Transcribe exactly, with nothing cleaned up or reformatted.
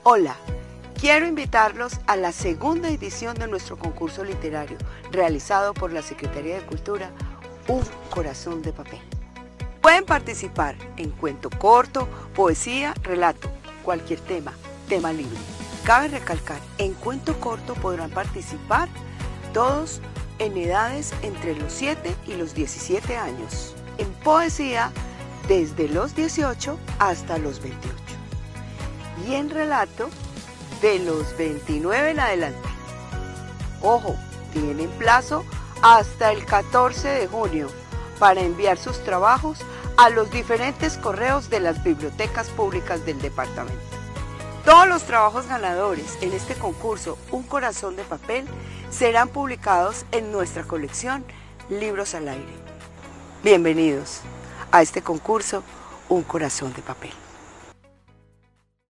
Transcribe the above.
Hola, quiero invitarlos a la segunda edición de nuestro concurso literario realizado por la Secretaría de Cultura, Un Corazón de Papel. Pueden participar en cuento corto, poesía, relato, cualquier tema, tema libre. Cabe recalcar, en cuento corto podrán participar todos en edades entre los siete y los diecisiete años. En poesía, desde los dieciocho hasta los veintiocho. Y en relato, de los veintinueve en adelante. Ojo, tienen plazo hasta el catorce de junio para enviar sus trabajos a los diferentes correos de las bibliotecas públicas del departamento. Todos los trabajos ganadores en este concurso Un Corazón de Papel serán publicados en nuestra colección Libros al Aire. Bienvenidos a este concurso Un Corazón de Papel.